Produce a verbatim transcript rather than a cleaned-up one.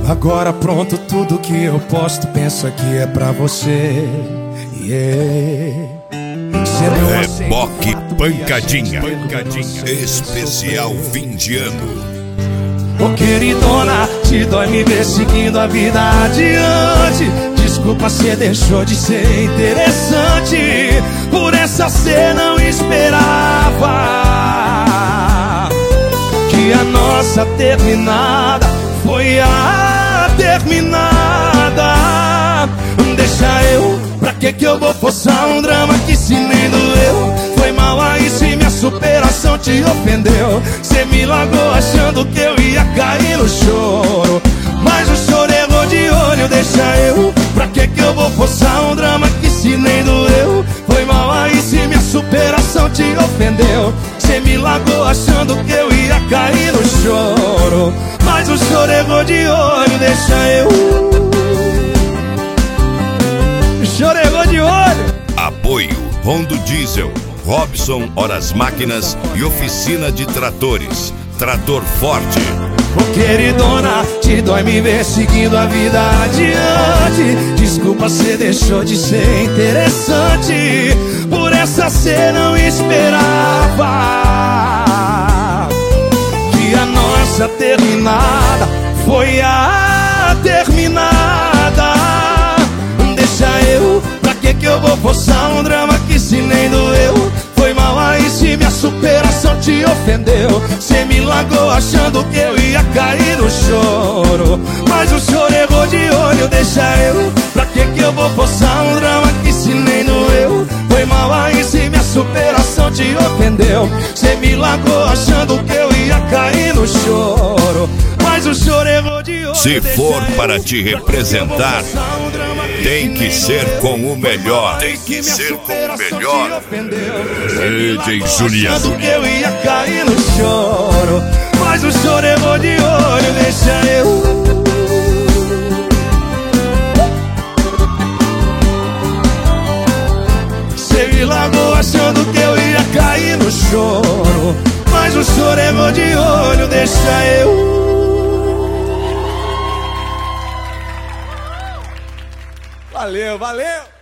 Agora pronto, tudo que eu posto, penso que é pra você. Yeah. Reboque Pancadinha, Pancadinha. Especial fim de ano. Ô queridona, te dói me ver seguindo a vida adiante. Desculpa, cê deixou de ser interessante. Por essa cê não esperava que a nossa terminada foi a terminada. Deixa eu, pra que que eu vou forçar um drama que se nem doeu? Foi mal aí se minha superação te ofendeu. Cê me largou achando que eu ia cair no choro, mas o choro errou de olho. Deixa eu, pra que que eu vou forçar um drama que se nem doeu? Foi mal aí se minha superação te ofendeu. Cê me largou achando que eu ia cair no choro, mas o choro errou de olho. Deixa eu, o choro errou de olho. Apoio Rondo Diesel, Robson Horas Máquinas e Oficina de Tratores. Trator Forte. Ô queridona, te dói me ver seguindo a vida adiante. Desculpa, cê deixou de ser interessante. Por essa cê não esperava que a nossa terminada foi a terminada. Deixa eu, pra que que eu vou forçar um drama que se nem doeu? Foi mal aí se minha superação te ofendeu. Cê me largou achando que eu ia cair no choro, mas o choro errou de olho. Deixa eu, pra que que eu vou forçar um drama que se nem doeu? Foi mal aí se minha superação te ofendeu. Cê me largou achando que eu ia cair no choro, mas o choro errou de olho. Se for para te representar, tem que ser com o melhor. Tem que ser com o melhor. D J Juliano. Achando que eu ia cair no choro, mas o choro errou de olho. Deixa eu, cê me largou achando que eu ia cair no choro, mas o choro errou de olho. Deixa eu. Valeu, valeu!